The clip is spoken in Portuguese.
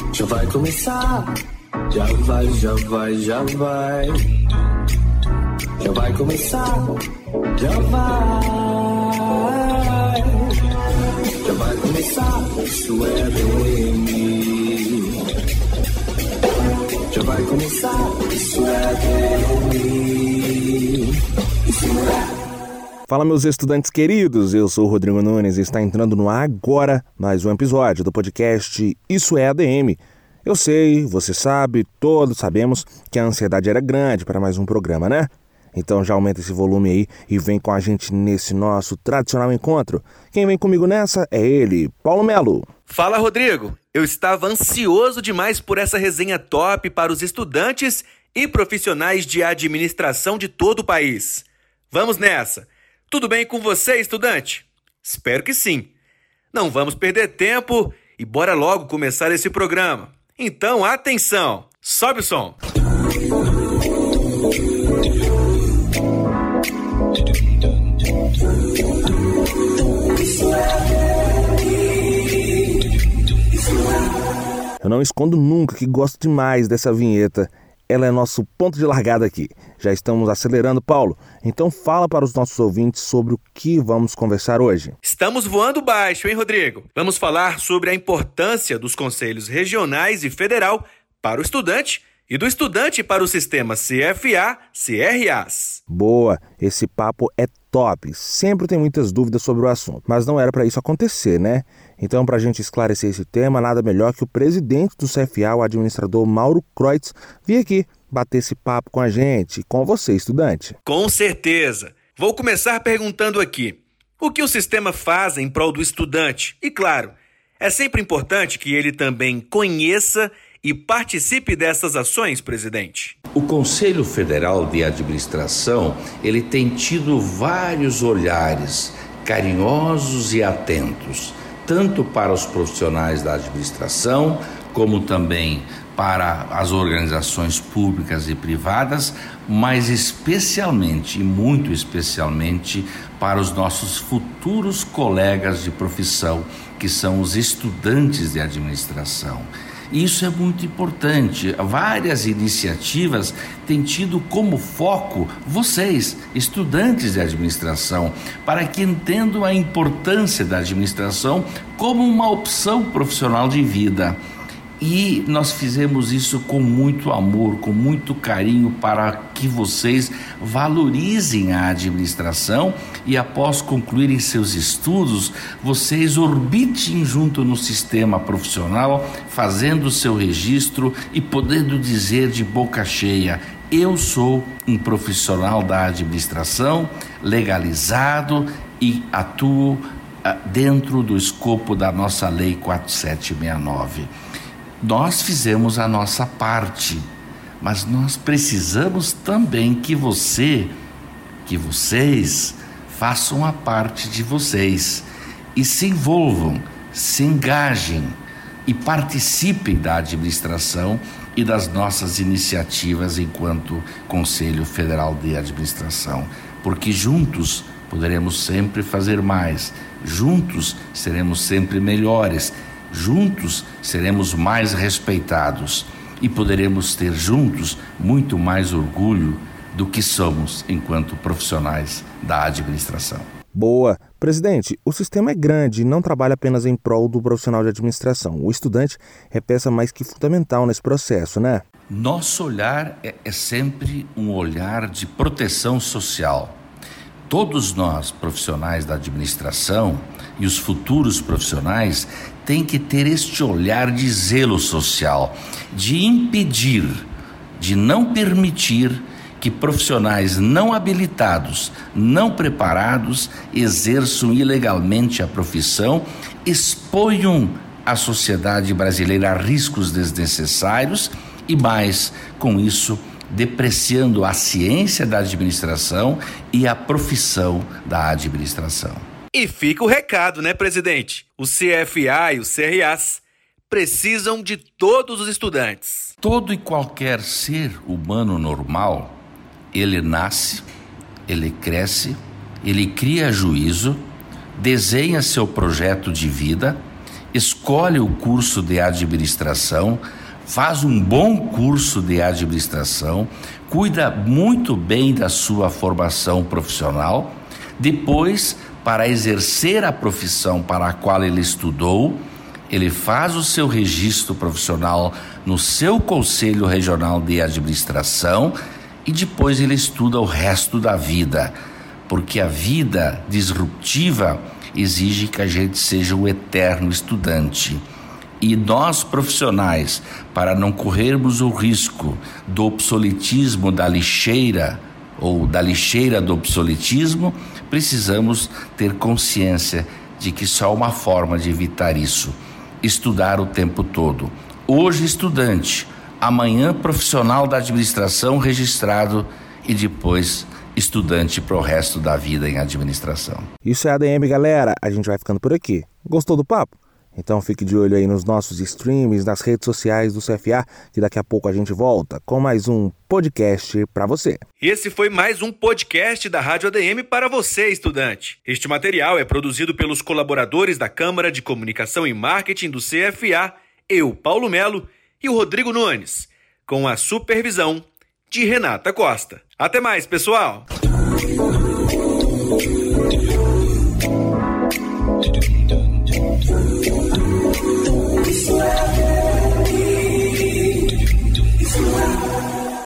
Já vai começar, já vai. Já vai começar, já vai começar, isso é ADM. Já vai começar, isso é ADM. Isso é. Fala, meus estudantes queridos, eu sou o Rodrigo Nunes e está entrando no ar agora mais um episódio do podcast Isso é ADM. Eu sei, você sabe, todos sabemos que a ansiedade era grande para mais um programa, né? Então já aumenta esse volume aí e vem com a gente nesse nosso tradicional encontro. Quem vem comigo nessa é ele, Paulo Melo. Fala, Rodrigo. Eu estava ansioso demais por essa resenha top para os estudantes e profissionais de administração de todo o país. Vamos nessa! Tudo bem com você, estudante? Espero que sim. Não vamos perder tempo e bora logo começar esse programa. Então, atenção! Sobe o som! Eu não escondo nunca que gosto demais dessa vinheta. Ela é nosso ponto de largada aqui. Já estamos acelerando, Paulo. Então fala para os nossos ouvintes sobre o que vamos conversar hoje. Estamos voando baixo, hein, Rodrigo? Vamos falar sobre a importância dos conselhos regionais e federal para o estudante e do estudante para o sistema CFA-CRAs. Boa, esse papo é top. Sempre tem muitas dúvidas sobre o assunto, mas não era para isso acontecer, né? Então, para a gente esclarecer esse tema, nada melhor que o presidente do CFA, o administrador Mauro Kreutz, vir aqui bater esse papo com a gente, com você, estudante. Com certeza. Vou começar perguntando aqui, o que o sistema faz em prol do estudante? E claro, é sempre importante que ele também conheça e participe dessas ações, presidente. O Conselho Federal de Administração, ele tem tido vários olhares carinhosos e atentos, tanto para os profissionais da administração, como também para as organizações públicas e privadas, mas especialmente, e muito especialmente, para os nossos futuros colegas de profissão, que são os estudantes de administração. Isso é muito importante. Várias iniciativas têm tido como foco vocês, estudantes de administração, para que entendam a importância da administração como uma opção profissional de vida. E nós fizemos isso com muito amor, com muito carinho, para que vocês valorizem a administração e, após concluírem seus estudos, vocês orbitem junto no sistema profissional, fazendo seu registro e podendo dizer de boca cheia: eu sou um profissional da administração, legalizado e atuo dentro do escopo da nossa Lei 4769. Nós fizemos a nossa parte, mas nós precisamos também que vocês façam a parte de vocês e se envolvam, se engajem e participem da administração e das nossas iniciativas enquanto Conselho Federal de Administração, porque juntos poderemos sempre fazer mais, juntos seremos sempre melhores, juntos seremos mais respeitados e poderemos ter juntos muito mais orgulho do que somos enquanto profissionais da administração. Boa. Presidente, o sistema é grande e não trabalha apenas em prol do profissional de administração. O estudante é peça mais que fundamental nesse processo, né? Nosso olhar é sempre um olhar de proteção social. Todos nós, profissionais da administração e os futuros profissionais, têm que ter este olhar de zelo social, de impedir, de não permitir que profissionais não habilitados, não preparados, exerçam ilegalmente a profissão, exponham a sociedade brasileira a riscos desnecessários e mais, com isso, depreciando a ciência da administração e a profissão da administração. E fica o recado, né, presidente? O CFA e os CRAs precisam de todos os estudantes. Todo e qualquer ser humano normal, ele nasce, ele cresce, ele cria juízo, desenha seu projeto de vida escolhe o curso de administração, faz um bom curso de administração, cuida muito bem da sua formação profissional, depois, para exercer a profissão para a qual ele estudou, ele faz o seu registro profissional no seu Conselho Regional de Administração e depois ele estuda o resto da vida, porque a vida disruptiva exige que a gente seja um eterno estudante. E nós, profissionais, para não corrermos o risco do obsoletismo da lixeira ou da lixeira do obsoletismo, precisamos ter consciência de que só há uma forma de evitar isso: estudar o tempo todo. Hoje estudante, amanhã profissional da administração registrado e depois estudante para o resto da vida em administração. Isso é ADM, galera. A gente vai ficando por aqui. Gostou do papo? Então fique de olho aí nos nossos streams, nas redes sociais do CFA, que daqui a pouco a gente volta com mais um podcast para você. Esse foi mais um podcast da Rádio ADM para você, estudante. Este material é produzido pelos colaboradores da Câmara de Comunicação e Marketing do CFA, eu, Paulo Melo, e o Rodrigo Nunes, com a supervisão de Renata Costa. Até mais, pessoal!